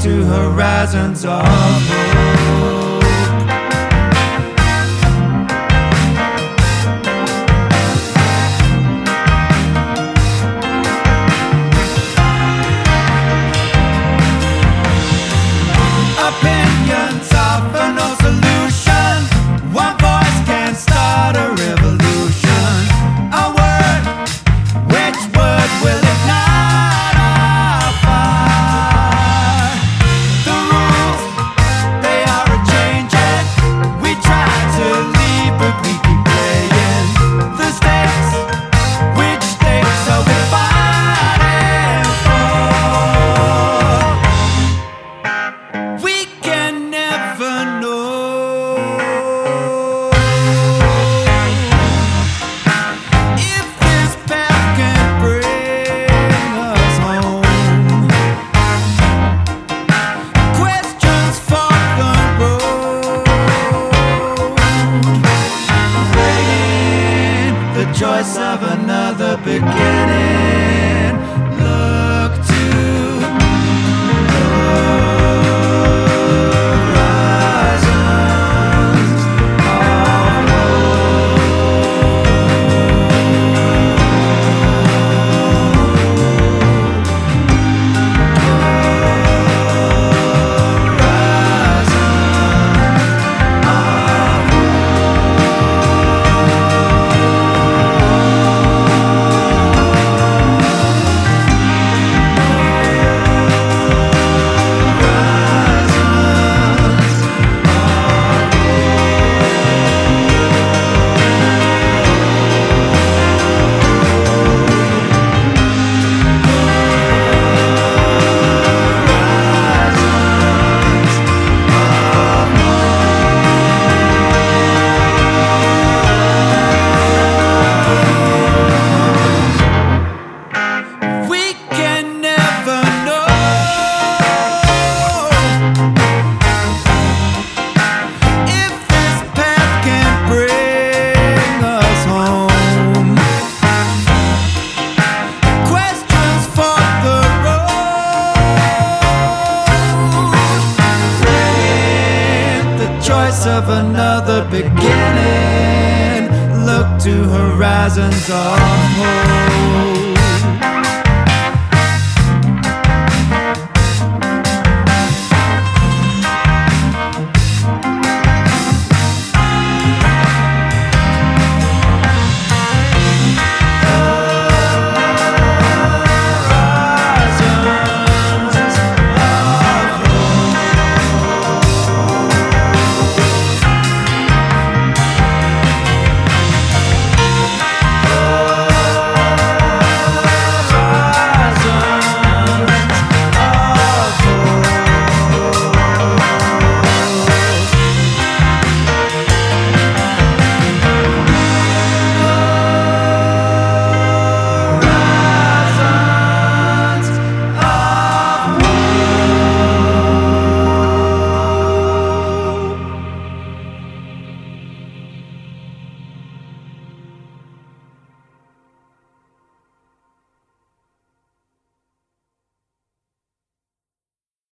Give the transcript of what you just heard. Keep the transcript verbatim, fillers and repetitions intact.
to horizons of hope. Opinions offer no solution. One voice can start a revolution. A word, which word will ignite our fire? The rules, they are a changing. We try to leave, but we keep playing. The stakes, which stakes are we fighting for? We can never know if this path can bring us home. Questions for the road, weighing the choice of another beginning. Look to horizons of we can never know if this path can bring us home. Questions for the road, weighing the choice of another beginning. Look to horizons of hope.